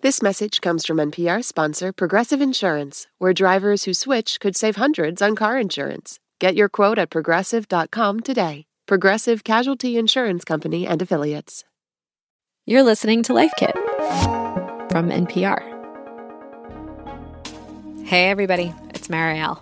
This message comes from NPR sponsor Progressive Insurance, where drivers who switch could save hundreds on car insurance. Get your quote at progressive.com today. Progressive Casualty Insurance Company and Affiliates. You're listening to Life Kit from NPR. Hey, everybody, it's Marielle.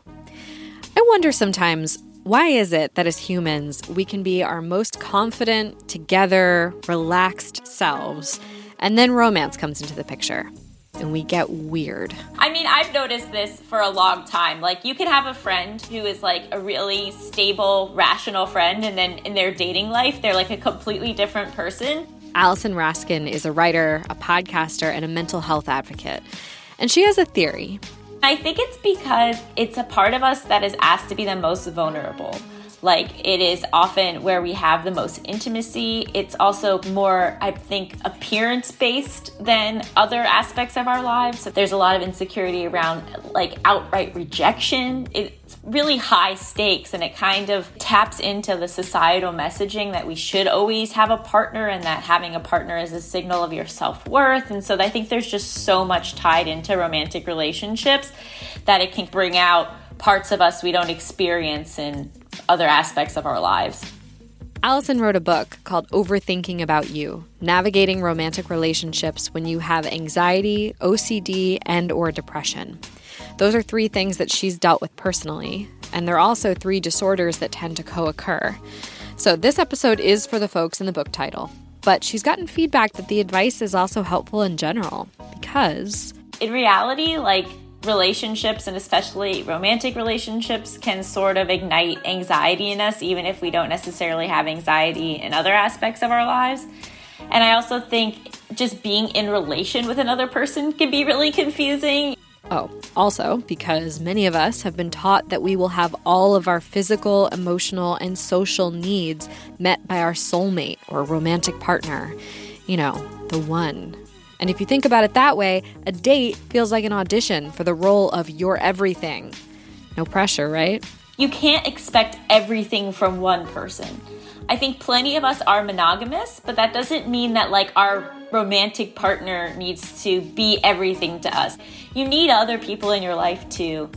I wonder sometimes, why is it that as humans, we can be our most confident, together, relaxed selves, and then romance comes into the picture, and we get weird? I mean, I've noticed this for a long time. Like, you can have a friend who is like a really stable, rational friend, and then in their dating life, they're like a completely different person. Allison Raskin is a writer, a podcaster, and a mental health advocate. And she has a theory. I think it's because it's a part of us that is asked to be the most vulnerable. Like, it is often where we have the most intimacy. It's also more, I think, appearance-based than other aspects of our lives. So there's a lot of insecurity around, like, outright rejection. It's really high stakes, and it kind of taps into the societal messaging that we should always have a partner, and that having a partner is a signal of your self-worth. And so I think there's just so much tied into romantic relationships that it can bring out parts of us we don't experience in other aspects of our lives. Allison wrote a book called Overthinking About You, Navigating Romantic Relationships When You Have Anxiety, OCD, and or Depression. Those are 3 things that she's dealt with personally, and they're also 3 disorders that tend to co-occur. So this episode is for the folks in the book title, but she's gotten feedback that the advice is also helpful in general, because in reality, like, relationships, and especially romantic relationships, can sort of ignite anxiety in us, even if we don't necessarily have anxiety in other aspects of our lives. And I also think just being in relation with another person can be really confusing. Oh, also because many of us have been taught that we will have all of our physical, emotional, and social needs met by our soulmate or romantic partner. You know, the one. And if you think about it that way, a date feels like an audition for the role of your everything. No pressure, right? You can't expect everything from one person. I think plenty of us are monogamous, but that doesn't mean that, like, our romantic partner needs to be everything to us. You need other people in your life too.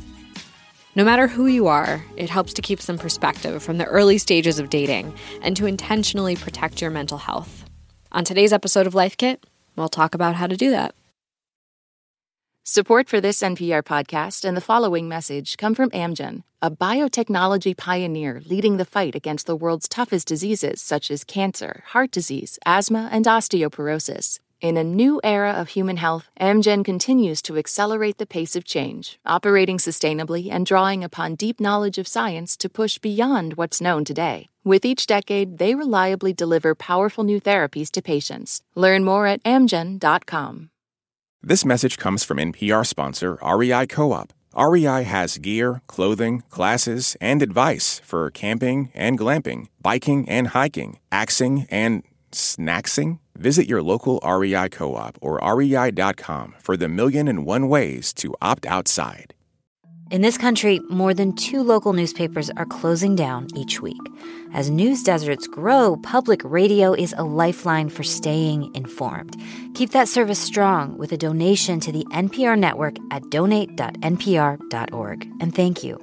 No matter who you are, it helps to keep some perspective from the early stages of dating and to intentionally protect your mental health. On today's episode of Life Kit, we'll talk about how to do that. Support for this NPR podcast and the following message come from Amgen, a biotechnology pioneer leading the fight against the world's toughest diseases such as cancer, heart disease, asthma, and osteoporosis. In a new era of human health, Amgen continues to accelerate the pace of change, operating sustainably and drawing upon deep knowledge of science to push beyond what's known today. With each decade, they reliably deliver powerful new therapies to patients. Learn more at amgen.com. This message comes from NPR sponsor REI Co-op. REI has gear, clothing, classes, and advice for camping and glamping, biking and hiking, axing and snacksing. Visit your local REI Co-op or rei.com for the 1,000,001 ways to opt outside. In this country, more than 2 local newspapers are closing down each week. As news deserts grow, public radio is a lifeline for staying informed. Keep that service strong with a donation to the NPR network at donate.npr.org. And thank you.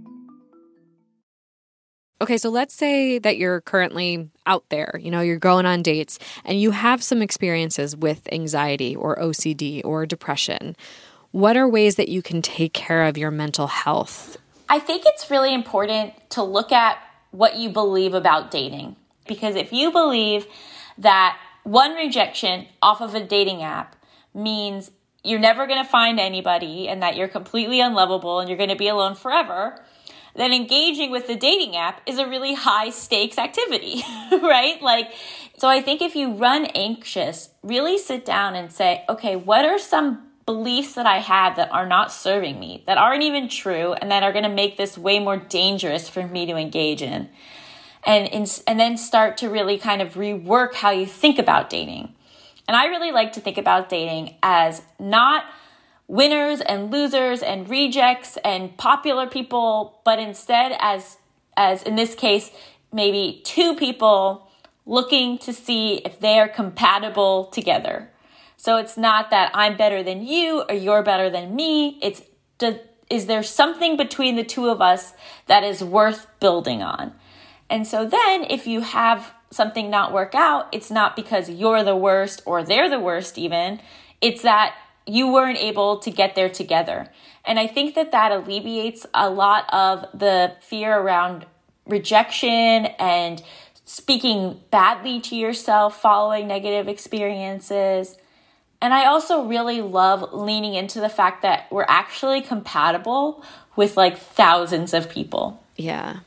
Okay, so let's say that you're currently out there, you're going on dates, and you have some experiences with anxiety or OCD or depression. What are ways that you can take care of your mental health? I think it's really important to look at what you believe about dating. Because if you believe that one rejection off of a dating app means you're never going to find anybody and that you're completely unlovable and you're going to be alone forever, then engaging with the dating app is a really high stakes activity, right? So I think if you run anxious, really sit down and say, okay, what are some beliefs that I have that are not serving me, that aren't even true, and that are going to make this way more dangerous for me to engage in? And then start to really kind of rework how you think about dating. And I really like to think about dating as not winners and losers and rejects and popular people, but instead as in this case, maybe 2 people looking to see if they are compatible together. So it's not that I'm better than you or you're better than me. It's, is there something between the two of us that is worth building on? And so then if you have something not work out, it's not because you're the worst or they're the worst even. It's that you weren't able to get there together. And I think that that alleviates a lot of the fear around rejection and speaking badly to yourself following negative experiences. And I also really love leaning into the fact that we're actually compatible with like thousands of people. Yeah.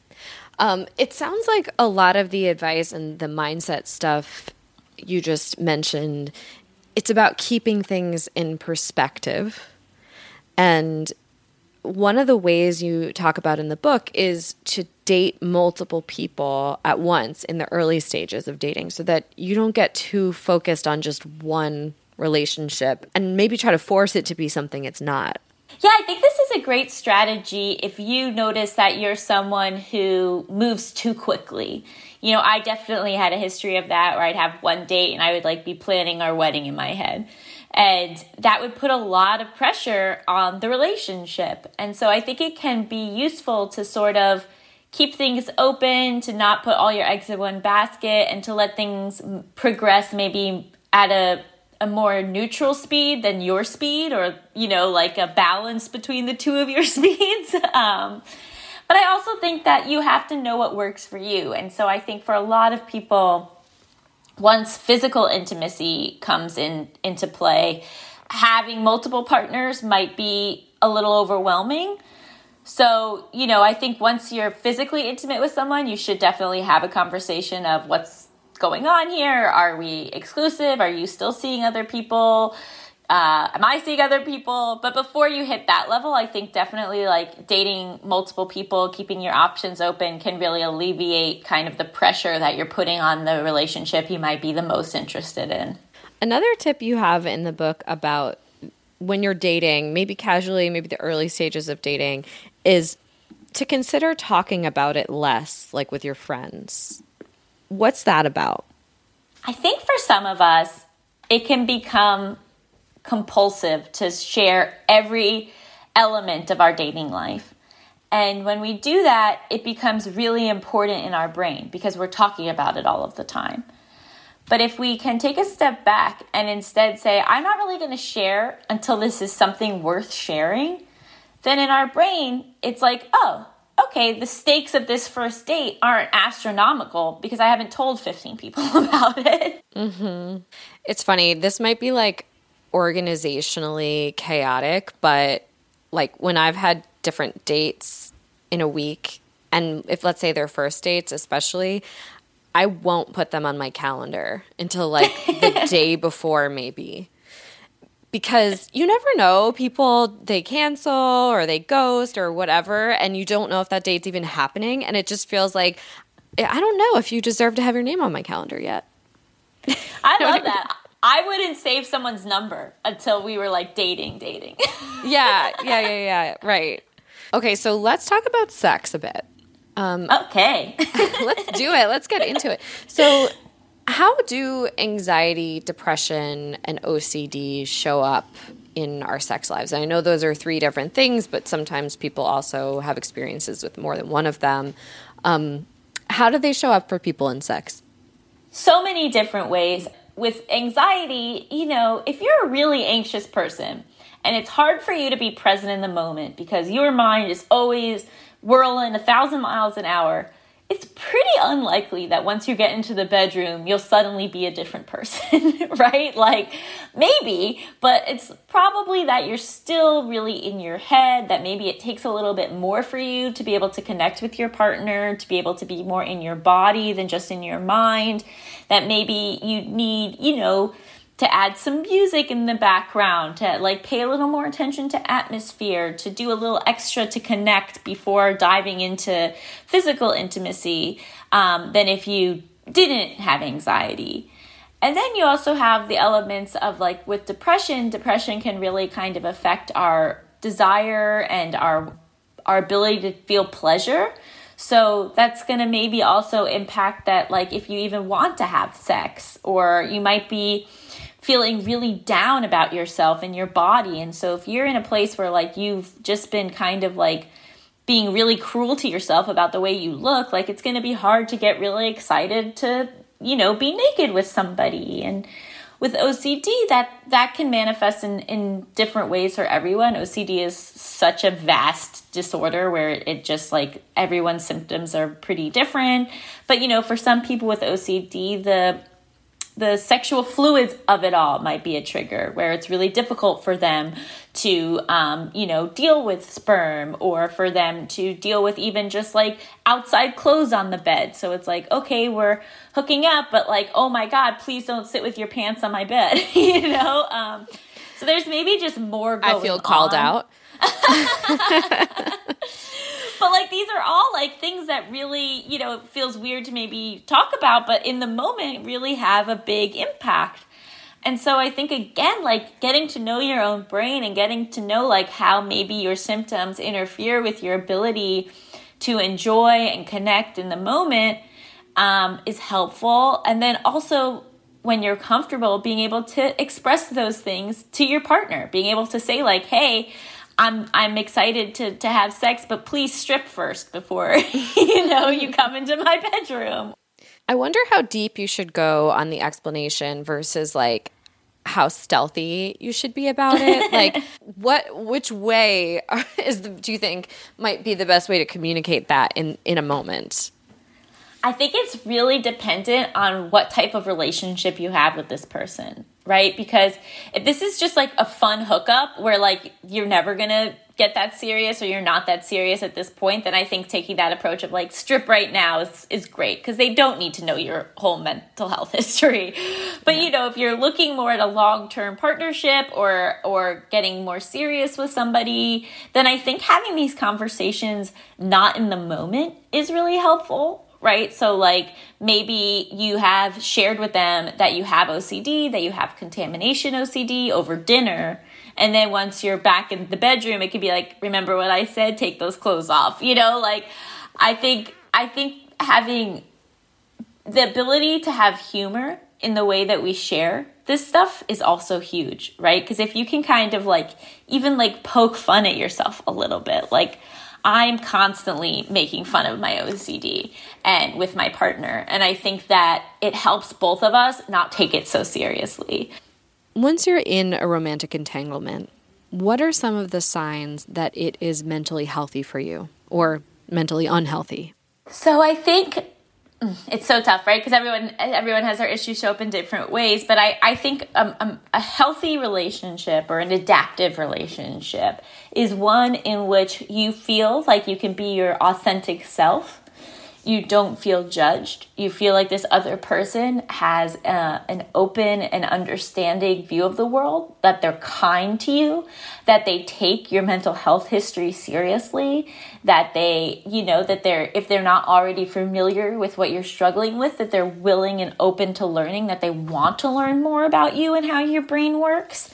It sounds like a lot of the advice and the mindset stuff you just mentioned, it's about keeping things in perspective. And one of the ways you talk about in the book is to date multiple people at once in the early stages of dating so that you don't get too focused on just one relationship and maybe try to force it to be something it's not. Yeah, I think this is a great strategy if you notice that you're someone who moves too quickly. You know, I definitely had a history of that where I'd have one date and I would like be planning our wedding in my head. And that would put a lot of pressure on the relationship. And so I think it can be useful to sort of keep things open, to not put all your eggs in one basket, and to let things progress maybe at a more neutral speed than your speed, or, you know, like a balance between the two of your speeds. But I also think that you have to know what works for you. And so I think for a lot of people, once physical intimacy comes into play, having multiple partners might be a little overwhelming. So, you know, I think once you're physically intimate with someone, you should definitely have a conversation of what's going on here. Are we exclusive? Are you still seeing other people? Am I seeing other people? But before you hit that level, I think definitely like dating multiple people, keeping your options open can really alleviate kind of the pressure that you're putting on the relationship you might be the most interested in. Another tip you have in the book about when you're dating, maybe casually, maybe the early stages of dating, is to consider talking about it less, like with your friends. What's that about? I think for some of us, it can become compulsive to share every element of our dating life. And when we do that, it becomes really important in our brain because we're talking about it all of the time. But if we can take a step back and instead say, I'm not really going to share until this is something worth sharing, then in our brain, it's like, oh, okay, the stakes of this first date aren't astronomical because I haven't told 15 people about it. Mm-hmm. It's funny. This might be like organizationally chaotic, but like when I've had different dates in a week, and if let's say they're first dates especially, I won't put them on my calendar until like the day before maybe. Because you never know, people, they cancel or they ghost or whatever, and you don't know if that date's even happening, and it just feels like, I don't know if you deserve to have your name on my calendar yet. I love that. I wouldn't save someone's number until we were like dating. Yeah, right. Okay, so let's talk about sex a bit. Okay. Let's do it. Let's get into it. So how do anxiety, depression, and OCD show up in our sex lives? And I know those are three different things, but sometimes people also have experiences with more than one of them. How do they show up for people in sex? So many different ways. With anxiety, you know, if you're a really anxious person and it's hard for you to be present in the moment because your mind is always whirling 1,000 miles an hour, it's pretty unlikely that once you get into the bedroom, you'll suddenly be a different person, right? Like maybe, but it's probably that you're still really in your head, that maybe it takes a little bit more for you to be able to connect with your partner, to be able to be more in your body than just in your mind, that maybe you need, you know, to add some music in the background, to like pay a little more attention to atmosphere, to do a little extra to connect before diving into physical intimacy than if you didn't have anxiety. And then you also have the elements of like with depression can really kind of affect our desire and our ability to feel pleasure. So that's going to maybe also impact that, like if you even want to have sex, or you might be feeling really down about yourself and your body. And so if you're in a place where like you've just been kind of like being really cruel to yourself about the way you look, like it's going to be hard to get really excited to, you know, be naked with somebody. And with OCD, that can manifest in different ways for everyone. OCD is such a vast disorder where it just like everyone's symptoms are pretty different. But, you know, for some people with OCD, the sexual fluids of it all might be a trigger where it's really difficult for them to, you know, deal with sperm, or for them to deal with even just like outside clothes on the bed. So it's like, okay, we're hooking up, but like, oh my God, please don't sit with your pants on my bed, you know? So there's maybe just more going on. I feel called out. But like these are all like things that really, you know, it feels weird to maybe talk about, but in the moment really have a big impact. And so I think, again, like getting to know your own brain and getting to know like how maybe your symptoms interfere with your ability to enjoy and connect in the moment is helpful. And then also, when you're comfortable, being able to express those things to your partner, being able to say like, hey, I'm excited to have sex, but please strip first before, you know, you come into my bedroom. I wonder how deep you should go on the explanation versus like how stealthy you should be about it. Like which way do you think might be the best way to communicate that in a moment? I think it's really dependent on what type of relationship you have with this person, right? Because if this is just like a fun hookup where like you're never going to get that serious, or you're not that serious at this point, then I think taking that approach of like strip right now is great, because they don't need to know your whole mental health history. But you know, if you're looking more at a long-term partnership or getting more serious with somebody, then I think having these conversations not in the moment is really helpful. Right? So like maybe you have shared with them that you have OCD, that you have contamination OCD over dinner. And then once you're back in the bedroom, it could be like, remember what I said, take those clothes off. You know, like I think having the ability to have humor in the way that we share this stuff is also huge, right? Because if you can kind of like even like poke fun at yourself a little bit, like I'm constantly making fun of my OCD and with my partner. And I think that it helps both of us not take it so seriously. Once you're in a romantic entanglement, what are some of the signs that it is mentally healthy for you or mentally unhealthy? So I think it's so tough, right? Because everyone has their issues show up in different ways. But I think a healthy relationship or an adaptive relationship is one in which you feel like you can be your authentic self. You don't feel judged. You feel like this other person has an open and understanding view of the world, that they're kind to you, that they take your mental health history seriously, that they, you know, that if they're not already familiar with what you're struggling with, that they're willing and open to learning, that they want to learn more about you and how your brain works.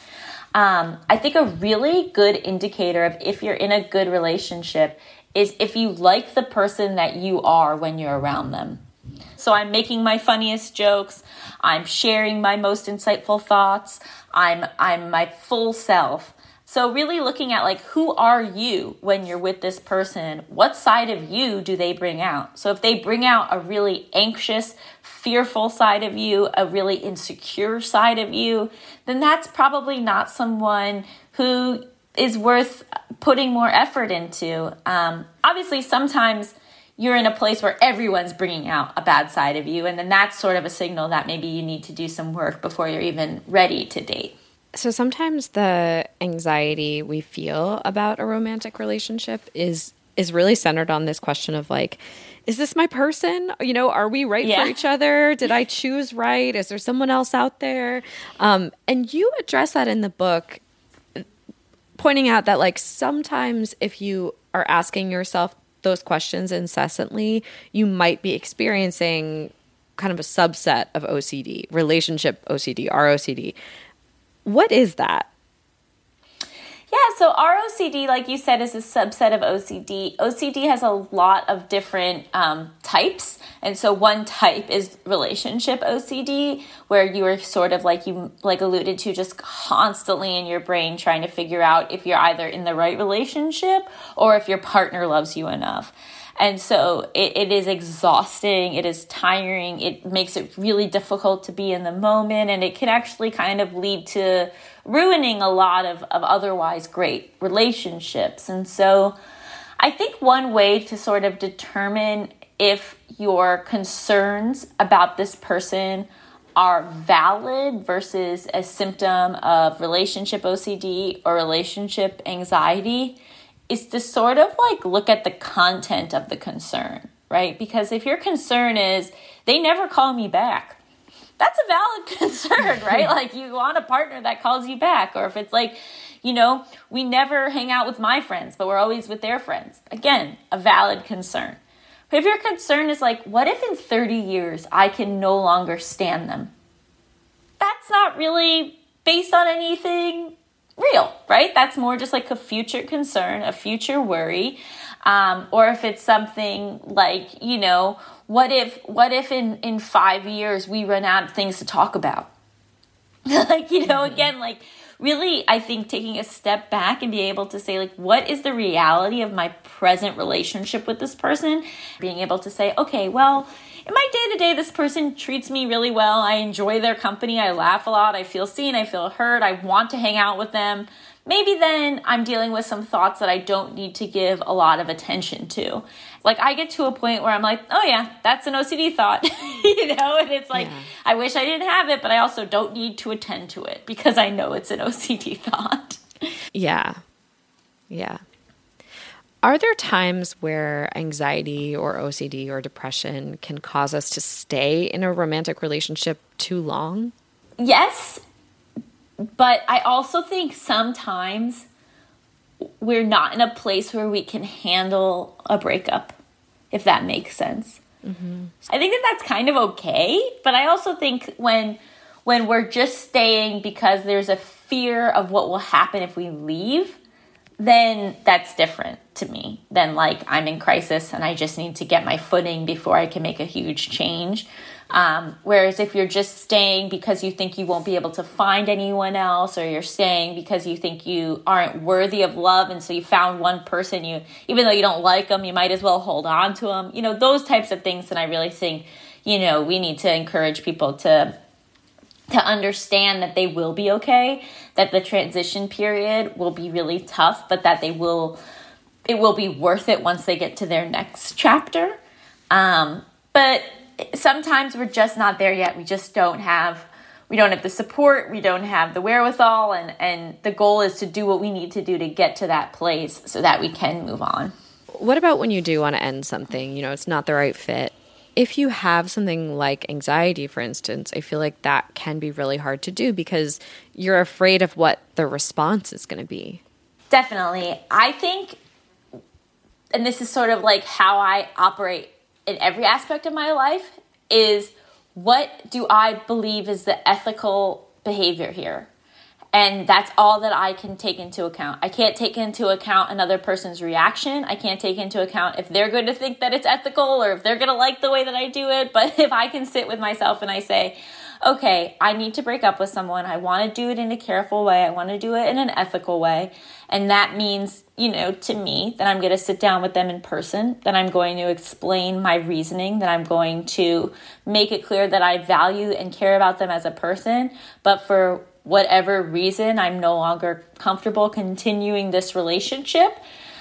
I think a really good indicator of if you're in a good relationship is if you like the person that you are when you're around them. So I'm making my funniest jokes. I'm sharing my most insightful thoughts. I'm my full self. So really looking at like, who are you when you're with this person? What side of you do they bring out? So if they bring out a really anxious, fearful side of you, a really insecure side of you, then that's probably not someone who is worth putting more effort into. Obviously, sometimes you're in a place where everyone's bringing out a bad side of you, and then that's sort of a signal that maybe you need to do some work before you're even ready to date. So sometimes the anxiety we feel about a romantic relationship is really centered on this question of like, is this my person? You know, are we right for each other? Did I choose right? Is there someone else out there? And you address that in the book, pointing out that like sometimes if you are asking yourself those questions incessantly, you might be experiencing kind of a subset of OCD, relationship OCD, ROCD. What is that? Yeah, so ROCD, like you said, is a subset of OCD. OCD has a lot of different types. And so one type is relationship OCD, where you are sort of like you alluded to, just constantly in your brain trying to figure out if you're either in the right relationship or if your partner loves you enough. And so it is exhausting, it is tiring, it makes it really difficult to be in the moment, and it can actually kind of lead to ruining a lot of otherwise great relationships. And so I think one way to sort of determine if your concerns about this person are valid versus a symptom of relationship OCD or relationship anxiety is to sort of like look at the content of the concern, right? Because if your concern is they never call me back, that's a valid concern, right? Like you want a partner that calls you back. Or if it's like, we never hang out with my friends, but we're always with their friends. Again, a valid concern. But if your concern is like, what if in 30 years I can no longer stand them? That's not really based on anything real, right? That's more just like a future concern, a future worry. Or if it's something like, what if in 5 years we run out of things to talk about? Again, like really, I think taking a step back and be able to say, like, what is the reality of my present relationship with this person? Being able to say, okay, well, in my day-to-day, this person treats me really well. I enjoy their company. I laugh a lot. I feel seen. I feel heard. I want to hang out with them. Maybe then I'm dealing with some thoughts that I don't need to give a lot of attention to. Like I get to a point where I'm like, oh yeah, that's an OCD thought, and it's like, yeah. I wish I didn't have it, but I also don't need to attend to it because I know it's an OCD thought. Yeah. Yeah. Are there times where anxiety or OCD or depression can cause us to stay in a romantic relationship too long? Yes, but I also think sometimes we're not in a place where we can handle a breakup, if that makes sense. Mm-hmm. I think that's kind of okay, but I also think when we're just staying because there's a fear of what will happen if we leave, then that's different to me than like I'm in crisis and I just need to get my footing before I can make a huge change. Whereas if you're just staying because you think you won't be able to find anyone else, or you're staying because you think you aren't worthy of love, and so you found one person, even though you don't like them, you might as well hold on to them. Those types of things. And I really think, we need to encourage people to understand that they will be okay, that the transition period will be really tough, but that it will be worth it once they get to their next chapter. But sometimes we're just not there yet. We don't have the support, we don't have the wherewithal, and the goal is to do what we need to do to get to that place so that we can move on. What about when you do want to end something, it's not the right fit? If you have something like anxiety, for instance, I feel like that can be really hard to do because you're afraid of what the response is going to be. Definitely. I think, and this is sort of like how I operate in every aspect of my life, is what do I believe is the ethical behavior here? And that's all that I can take into account. I can't take into account another person's reaction. I can't take into account if they're going to think that it's ethical or if they're going to like the way that I do it. But if I can sit with myself and I say, okay, I need to break up with someone. I want to do it in a careful way. I want to do it in an ethical way. And that means, to me, that I'm going to sit down with them in person, that I'm going to explain my reasoning, that I'm going to make it clear that I value and care about them as a person. But for whatever reason, I'm no longer comfortable continuing this relationship.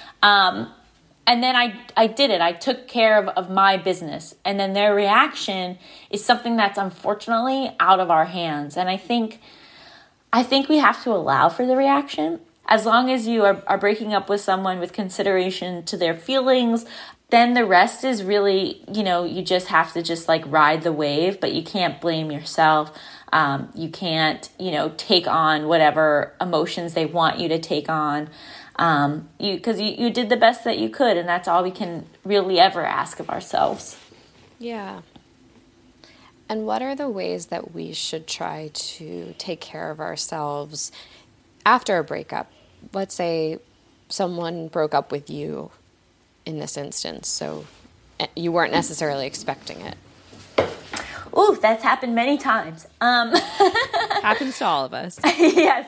And then I did it. I took care of my business. And then their reaction is something that's unfortunately out of our hands. And I think we have to allow for the reaction. As long as you are breaking up with someone with consideration to their feelings, then the rest is really, you just have to just like ride the wave, but you can't blame yourself. You can't, take on whatever emotions they want you to take on. Because you did the best that you could, and that's all we can really ever ask of ourselves. Yeah. And what are the ways that we should try to take care of ourselves after a breakup? let's say someone broke up with you in this instance, so you weren't necessarily expecting it. Ooh, that's happened many times. Happens to all of us. Yes.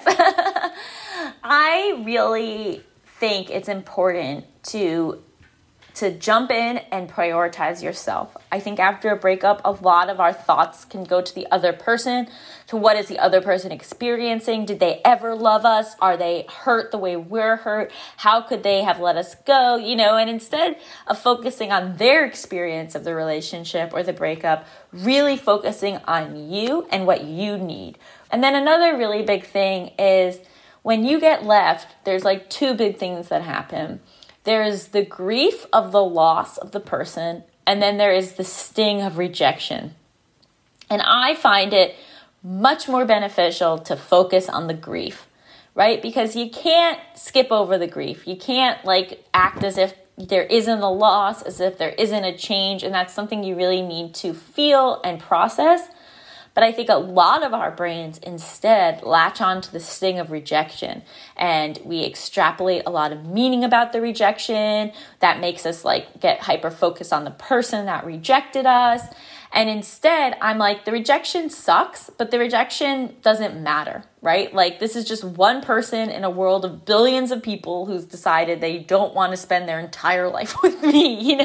I really think it's important to jump in and prioritize yourself. I think after a breakup, a lot of our thoughts can go to the other person, to what is the other person experiencing? Did they ever love us? Are they hurt the way we're hurt? How could they have let us go? And instead of focusing on their experience of the relationship or the breakup, really focusing on you and what you need. And then another really big thing is when you get left, there's like two big things that happen. There is the grief of the loss of the person, and then there is the sting of rejection. And I find it much more beneficial to focus on the grief, right? Because you can't skip over the grief. You can't act as if there isn't a loss, as if there isn't a change, and that's something you really need to feel and process. But I think a lot of our brains instead latch on to the sting of rejection, and we extrapolate a lot of meaning about the rejection. That makes us get hyper focused on the person that rejected us. And instead, I'm like, the rejection sucks, but the rejection doesn't matter, right? This is just one person in a world of billions of people who's decided they don't want to spend their entire life with me,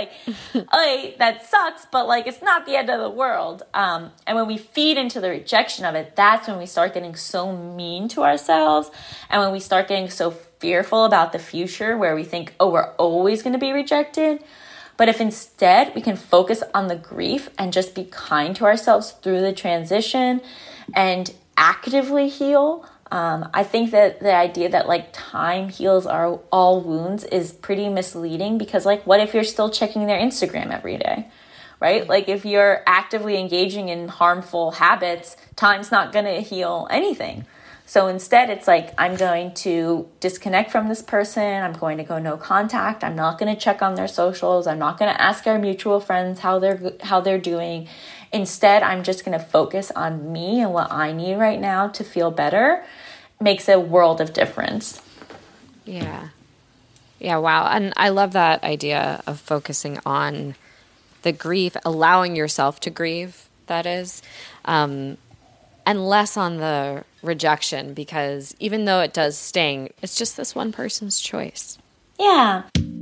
that sucks, but it's not the end of the world. And when we feed into the rejection of it, that's when we start getting so mean to ourselves. And when we start getting so fearful about the future, where we think, oh, we're always going to be rejected. But if instead we can focus on the grief and just be kind to ourselves through the transition and actively heal, I think that the idea that time heals all wounds is pretty misleading, because what if you're still checking their Instagram every day, right? If you're actively engaging in harmful habits, time's not going to heal anything. So instead, it's I'm going to disconnect from this person. I'm going to go no contact. I'm not going to check on their socials. I'm not going to ask our mutual friends how they're doing. Instead, I'm just going to focus on me and what I need right now to feel better. Makes a world of difference. Yeah. Yeah, wow. And I love that idea of focusing on the grief, allowing yourself to grieve, that is, and less on the rejection, because even though it does sting, it's just this one person's choice. Yeah.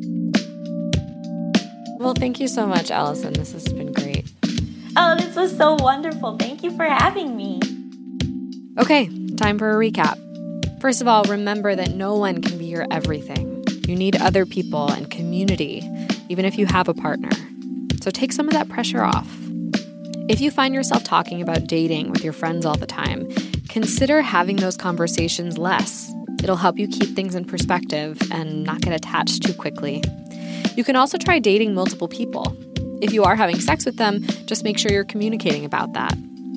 Well, thank you so much, Allison. This has been great. Oh, this was so wonderful. Thank you for having me. Okay, time for a recap. First of all, remember that no one can be your everything. You need other people and community, even if you have a partner. So take some of that pressure off. If you find yourself talking about dating with your friends all the time, consider having those conversations less. It'll help you keep things in perspective and not get attached too quickly. You can also try dating multiple people. If you are having sex with them, just make sure you're communicating about that.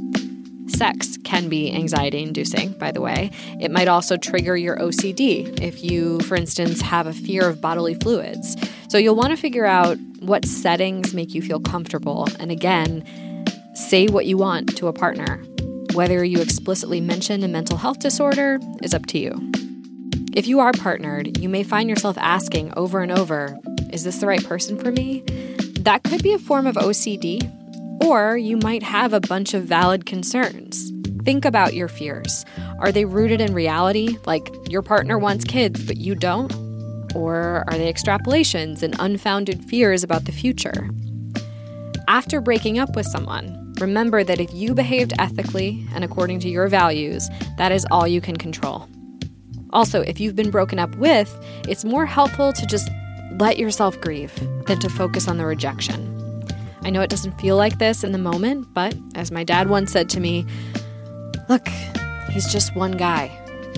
Sex can be anxiety-inducing, by the way. It might also trigger your OCD if you, for instance, have a fear of bodily fluids. So you'll want to figure out what settings make you feel comfortable, and again, say what you want to a partner. Whether you explicitly mention a mental health disorder is up to you. If you are partnered, you may find yourself asking over and over, is this the right person for me? That could be a form of OCD, or you might have a bunch of valid concerns. Think about your fears. Are they rooted in reality, like your partner wants kids but you don't? Or are they extrapolations and unfounded fears about the future? After breaking up with someone, remember that if you behaved ethically and according to your values, that is all you can control. Also, if you've been broken up with, it's more helpful to just let yourself grieve than to focus on the rejection. I know it doesn't feel like this in the moment, but as my dad once said to me, look, he's just one guy.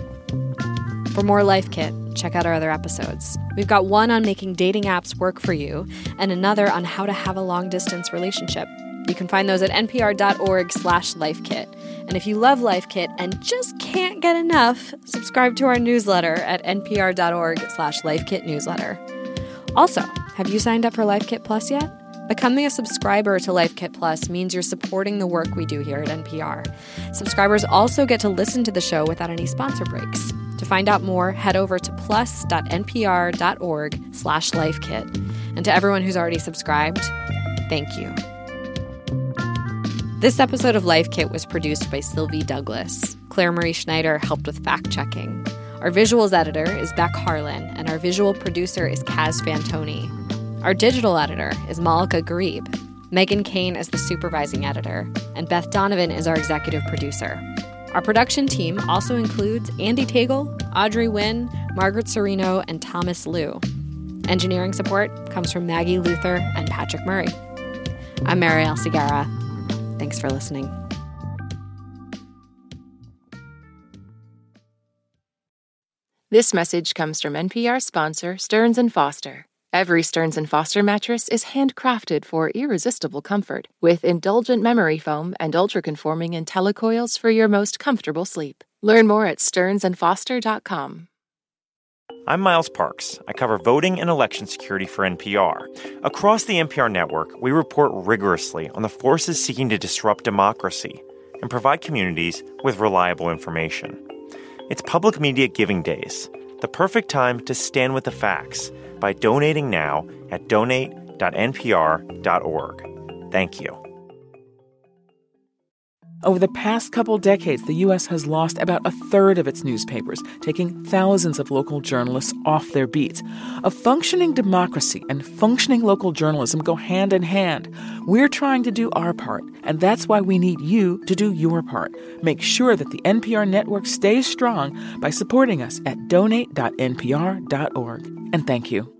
For more Life Kit, check out our other episodes. We've got one on making dating apps work for you and another on how to have a long-distance relationship. You can find those at npr.org/lifekit. And if you love Life Kit and just can't get enough, subscribe to our newsletter at npr.org/lifekitnewsletter. Also, have you signed up for Life Kit Plus yet? Becoming a subscriber to Life Kit Plus means you're supporting the work we do here at NPR. Subscribers also get to listen to the show without any sponsor breaks. To find out more, head over to plus.npr.org/lifekit. And to everyone who's already subscribed, thank you. This episode of Life Kit was produced by Sylvie Douglas. Claire Marie Schneider helped with fact-checking. Our visuals editor is Beck Harlan, and our visual producer is Kaz Fantoni. Our digital editor is Malika Gharib. Megan Kane is the supervising editor, and Beth Donovan is our executive producer. Our production team also includes Andy Tagle, Audrey Wynn, Margaret Serino, and Thomas Liu. Engineering support comes from Maggie Luther and Patrick Murray. I'm Marielle Segarra. Thanks for listening. This message comes from NPR sponsor Stearns & Foster. Every Stearns & Foster mattress is handcrafted for irresistible comfort, with indulgent memory foam and ultra-conforming IntelliCoils for your most comfortable sleep. Learn more at stearnsandfoster.com. I'm Miles Parks. I cover voting and election security for NPR. Across the NPR network, we report rigorously on the forces seeking to disrupt democracy and provide communities with reliable information. It's Public Media Giving Days, the perfect time to stand with the facts by donating now at donate.npr.org. Thank you. Over the past couple decades, the U.S. has lost about a third of its newspapers, taking thousands of local journalists off their beats. A functioning democracy and functioning local journalism go hand in hand. We're trying to do our part, and that's why we need you to do your part. Make sure that the NPR network stays strong by supporting us at donate.npr.org. And thank you.